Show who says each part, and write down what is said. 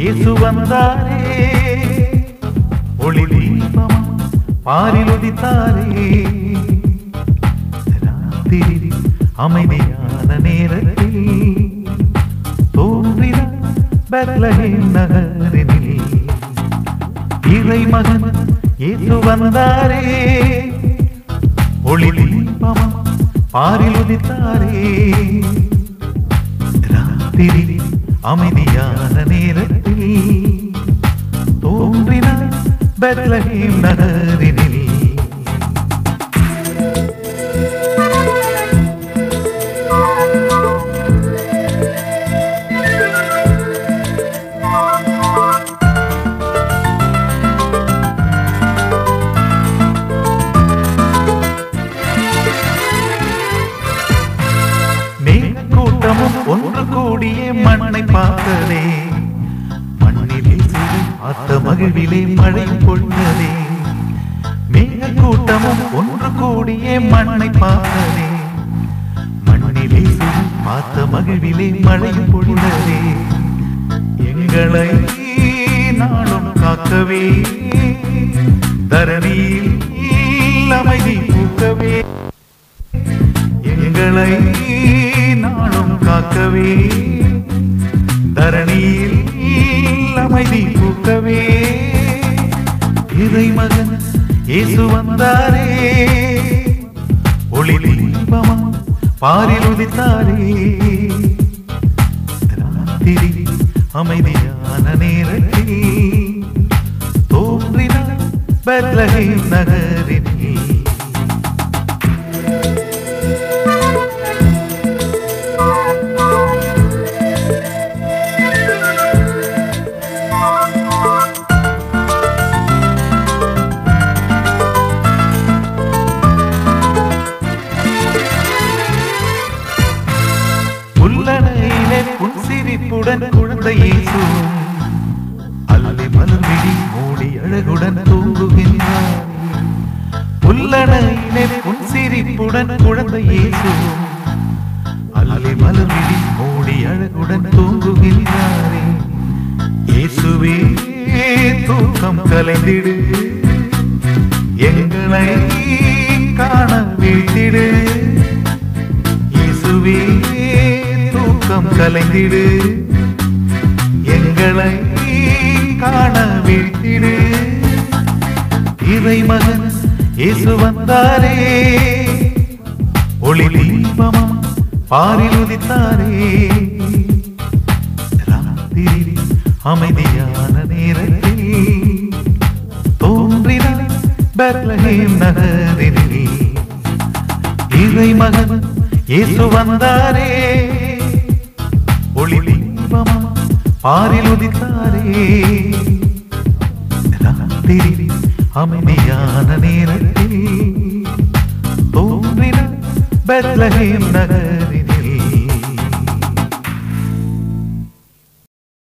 Speaker 1: இயேசு வந்தாரே, ஒளி தீபம் பாரில் உதித்தாரே. ராத்திரி அமைதியான நேரத்தில் தோன்றினார் பெத்லகேம் நகரினில். இறைமகன் இயேசு வந்தாரே, ஒளி தீபம் பாரில் உதித்தாரே. ராத்திரி அமைதியான நேரத்தில் தோன்றினார் பெத்லகேம் நகரினில். கூட்டமும் ஒன்று கூடிய மண்ணை பார்த்ததே, மண்ணிலே பார்த்த மகிழ்விலே மழை பொழிந்ததே. மேக கூட்டமும் ஒன்று கூடிய மண்ணை பார்த்ததே, மண்ணிலே பார்த்த மகிழ்விலே மழை பொழிந்ததே. எங்களை நாளும் காக்கவே, தரணியில் அமைதி பூக்கவே. எங்களை நாளும் காக்கவே, தரணியில் அமைதி பூக்கவே. இறைமகன் இயேசு வந்தாரே, ஒளி தீபம் பாரில் உதித்தாரே. ராத்திரி அமைதியான நேரத்தில் தோன்றினார் பெத்லகேம் நகரினில். புல்லணையிலே புன்சிரிப்புடன் குழந்தை இயேசு, அல்லி மலர்விழி மூடி அழகுடன் தூங்குகின்றார். புல்லணையிலே புன்சிரிப்புடன் குழந்தை இயேசு, அல்லி மலர்விழி மூடி அழகுடன் தூங்குகின்றாரே. இயேசுவே தூக்கம் கலைந்திடு, எங்களை காண வீழ்த்திடு. இயேசுவே தூக்கம் கலைந்திடு, எங்களை காண வீழ்த்திடு. இறைமகன் இயேசு வந்தாரே, ஒளி தீபம் பாரில் உதித்தாரே. ராத்திரி அமைதியான நேரத்தில் தோன்றினார் பெத்லகேம் நகரினில். இறைமகன் இயேசு வந்தாரே, ஒளி தீபம் பாரில் உதித்தாரே. ராத்திரி அமைதியான நேரத்தில் தோன்றினார் பெத்லகேம் நகர்.